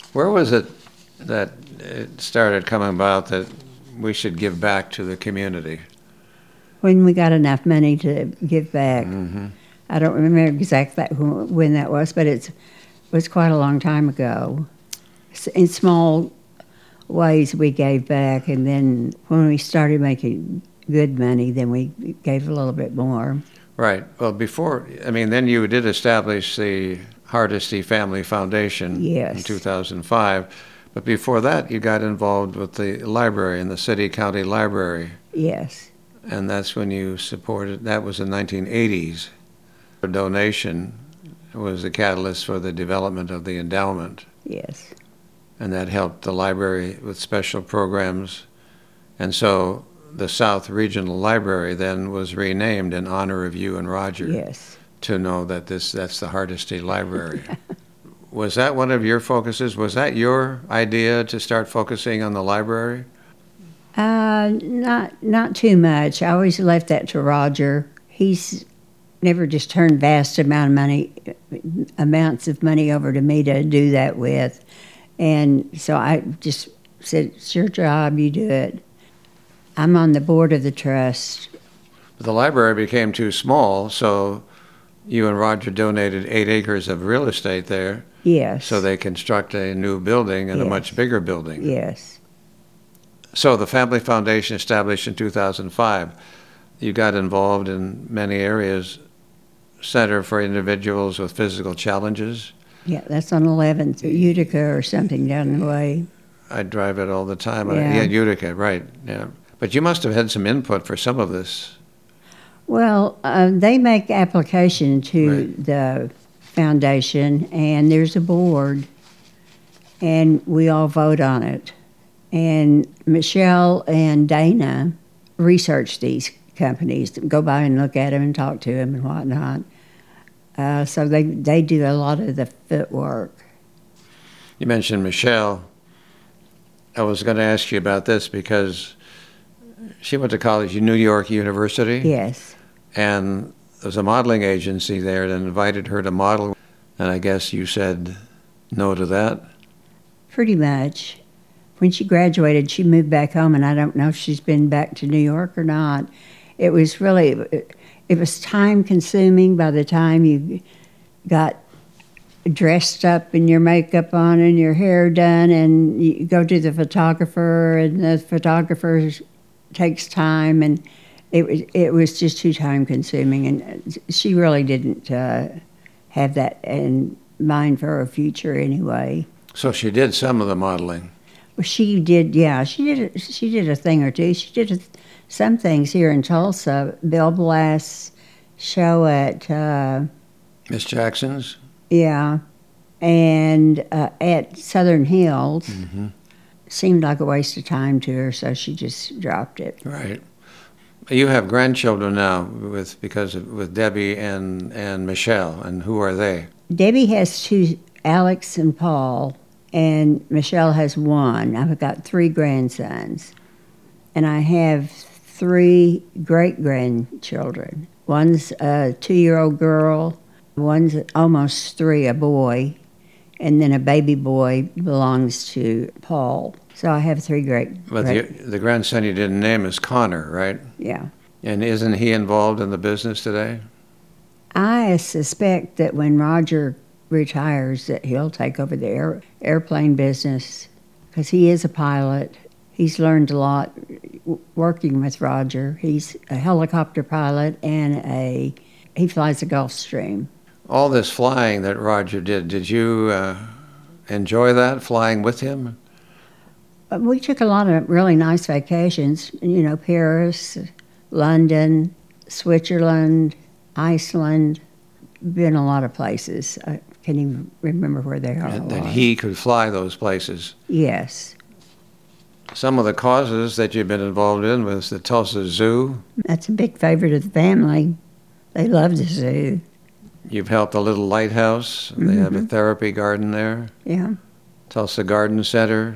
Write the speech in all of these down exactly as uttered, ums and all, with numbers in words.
Where was it that it started coming about that we should give back to the community? When we got enough money to give back. Mm-hmm. I don't remember exactly when that was, but it was quite a long time ago. In small ways we gave back, and then when we started making good money, then we gave a little bit more. Right. Well, before, I mean, then you did establish the Hardesty Family Foundation Yes. in two thousand five, but before that you got involved with the library in the city county library. Yes. And that's when you supported, that was in nineteen eighties. A donation was the catalyst for the development of the endowment. Yes. And that helped the library with special programs. And so the South Regional Library then was renamed in honor of you and Roger. Yes. To know that this that's the Hardesty Library. Was that one of your focuses? Was that your idea to start focusing on the library? Uh, not not too much. I always left that to Roger. He's never just turned vast amount of money, amounts of money over to me to do that with, and so I just said, "It's your job. You do it." I'm on the board of the trust. But the library became too small, so you and Roger donated eight acres of real estate there. Yes. So they construct a new building and yes. a much bigger building. Yes. So the Family Foundation, established in two thousand five, you got involved in many areas. Center for Individuals with Physical Challenges. Yeah, that's on eleventh, Utica or something down the way. I drive it all the time. Yeah. yeah, Utica, right, yeah. But you must have had some input for some of this. Well, uh, they make application to Right. the foundation, and there's a board, and we all vote on it. And Michelle and Dana research these companies, go by and look at them and talk to them and whatnot. Uh, so they, they do a lot of the footwork. You mentioned Michelle. I was going to ask you about this because she went to college at New York University. Yes. And there was a modeling agency there that invited her to model. And I guess you said no to that? Pretty much. When she graduated, she moved back home, and I don't know if she's been back to New York or not. It was really, it was time-consuming by the time you got dressed up and your makeup on and your hair done, and you go to the photographer, and the photographer takes time, and it was it was just too time-consuming, and she really didn't uh, have that in mind for her future anyway. So she did some of the modeling. Well, she did, yeah. She did. A, she did a thing or two. She did a, some things here in Tulsa. Bill Blass' show at uh, Miss Jackson's. Yeah, and uh, at Southern Hills. Mm-hmm. Seemed like a waste of time to her, so she just dropped it. Right. You have grandchildren now with because of, with Debbie and and Michelle, and who are they? Debbie has two, Alex and Paul. And Michelle has one. I've got three grandsons. And I have three great-grandchildren. One's a two-year-old girl. One's almost three, a boy. And then a baby boy belongs to Paul. So I have three great... But great, the, the grandson you didn't name is Connor, right? Yeah. And isn't he involved in the business today? I suspect that when Roger retires that he'll take over the air, airplane business because he is a pilot. He's learned a lot w- working with Roger. He's a helicopter pilot and a he flies a Gulfstream. All this flying that Roger did, did you uh, enjoy that, flying with him? But we took a lot of really nice vacations, you know, Paris, London, Switzerland, Iceland, been a lot of places. I can't even remember where they are. That, that he could fly those places. Yes. Some of the causes that you've been involved in was the Tulsa Zoo. That's a big favorite of the family. They love the zoo. You've helped a little lighthouse. They Mm-hmm. have a therapy garden there. Yeah. Tulsa Garden Center,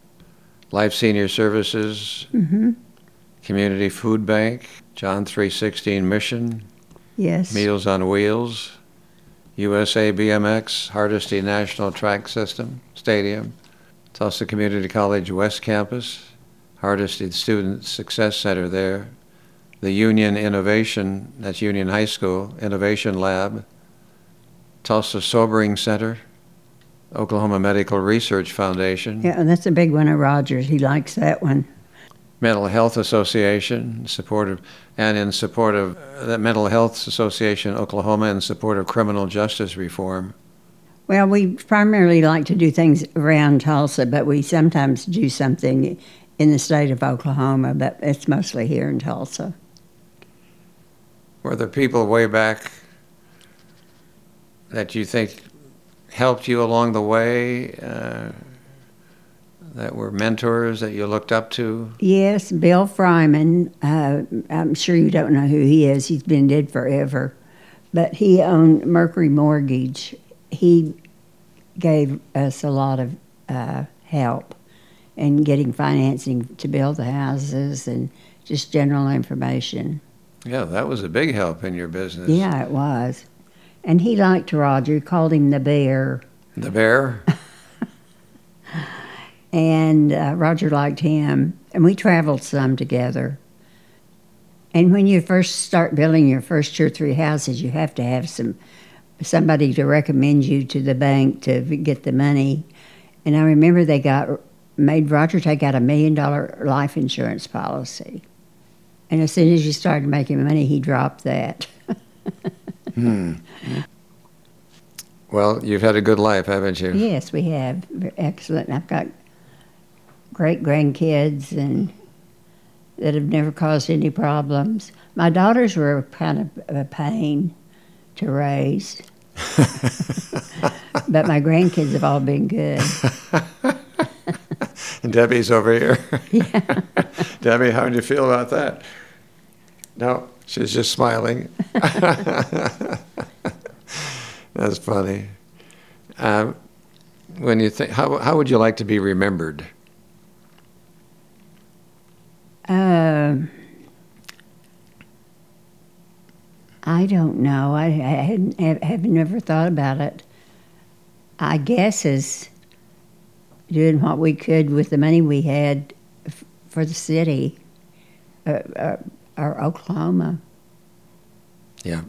Life Senior Services, Mm-hmm. Community Food Bank, John three sixteen Mission, Yes. Meals on Wheels, U S A B M X, Hardesty National Track System. Stadium, Tulsa Community College West Campus, Hardesty Student Success Center there, the Union Innovation, that's Union High School, Innovation Lab, Tulsa Sobering Center, Oklahoma Medical Research Foundation, Yeah, and that's a big one of Rogers. He likes that one. Mental Health Association, in support of, and in support of uh, the Mental Health Association Oklahoma in support of criminal justice reform. Well, we primarily like to do things around Tulsa, but we sometimes do something in the state of Oklahoma, but it's mostly here in Tulsa. Were there people way back that you think helped you along the way, uh, that were mentors that you looked up to? Yes, Bill Fryman. Uh, I'm sure you don't know who he is. He's been dead forever. But he owned Mercury Mortgage. He gave us a lot of uh, help in getting financing to build the houses and just general information. Yeah, that was a big help in your business. Yeah, it was. And he liked Roger. He called him the bear. The bear? And uh, Roger liked him. And we traveled some together. And when you first start building your first two or three houses, you have to have some somebody to recommend you to the bank to get the money. And I remember they got made Roger take out a million dollar life insurance policy. And as soon as you started making money, he dropped that. Hmm. Well, you've had a good life, haven't you? Yes, we have. Excellent. I've got great grandkids and that have never caused any problems. My daughters were kind of a pain to raise. But my grandkids have all been good. And Debbie's over here. Yeah. Debbie, how do you feel about that? No, she's just smiling. That's funny. Um, when you think, how how would you like to be remembered? Um, I don't know. I, I hadn't, have, have never thought about it. I guess as doing what we could with the money we had f- for the city, uh, uh, or Oklahoma. Yeah.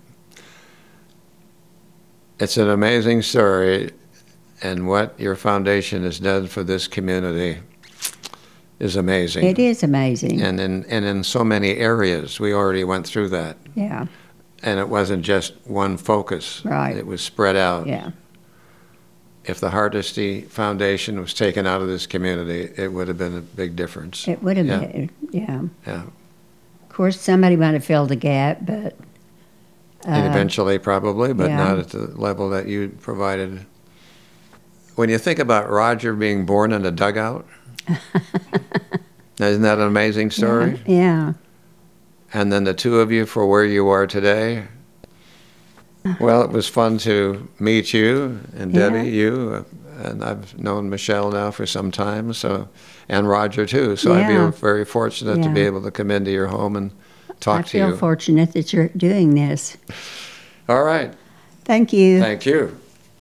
It's an amazing story, and what your foundation has done for this community is amazing. It is amazing. And in, and in so many areas, we already went through that. Yeah, And it wasn't just one focus. Right. It was spread out. yeah. If the Hardesty Foundation was taken out of this community, it would have been a big difference. It would have Yeah. been, yeah. Yeah. Of course, somebody might have filled the gap, but And uh, eventually, probably, but yeah. not at the level that you provided. When you think about Roger being born in a dugout, isn't that an amazing story? Yeah, yeah. And then the two of you for where you are today. Well, it was fun to meet you and Yeah. Debbie, you, uh, and I've known Michelle now for some time, so, and Roger too. So I Yeah. feel very fortunate to be Yeah. able to come into your home and talk I to feel you. fortunate that you're doing this. All right. Thank you. Thank you.